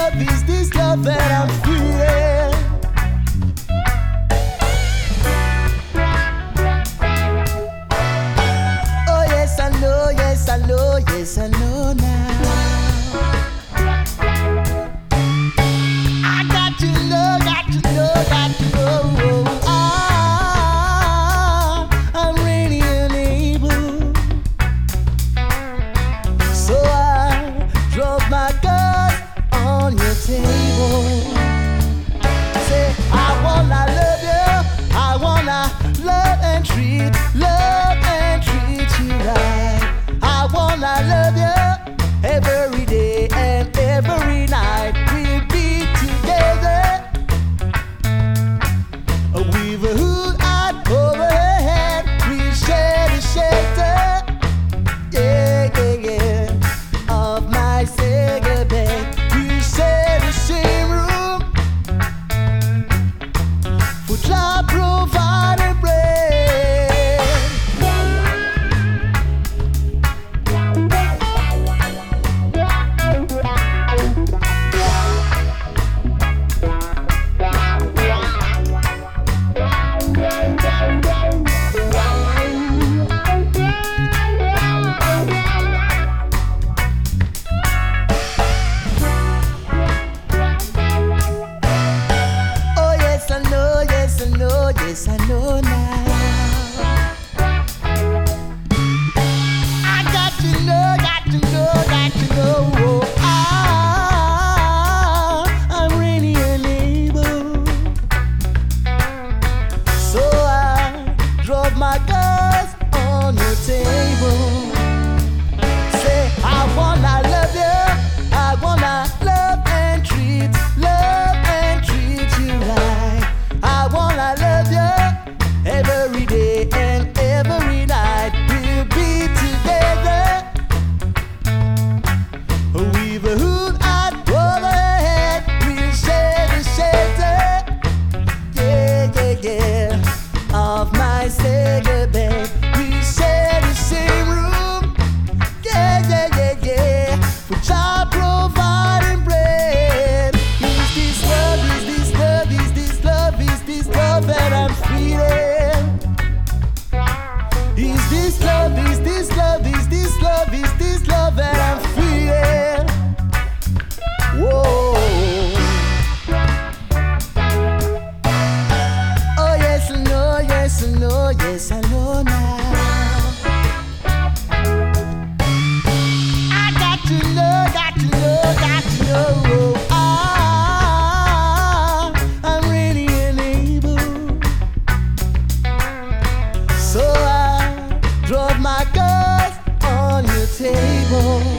this love that I'm feeling? Oh yes I know, yes I know, yes I know now. I got to know, got to know, got to know. I'm really unable. So I drove my gun on your table. Say I wanna love you, I wanna love and treat you right. I wanna love you every day and every night. We'll be together with a hood out overhead. We'll share the shelter, yeah, yeah, yeah, of my Sega bed. We'll share the same room, for job providing bread. Oh yes I know, yes I know, yes I know now. I got to know, got to know, got to know. I'm really unable. So I drove my guns on your table. Say I wanna love you, I wanna love and treat you right. I wanna love you every day and every night. We'll be together with a hood out overhead. We'll share the shelter, yeah, yeah, yeah, of my Sega bed. We'll share the same room, yeah, yeah, yeah, yeah, for job providing bread. Is this love, is this love, is this love, is this love that I'm feeling? Is this love, is this love, is this love, is this love that I'm feeling? Whoa. Oh yes I know, yes I know, yes I know now. I got to know, got to know, got to know. I'm really unable. So I drove my guns on your table.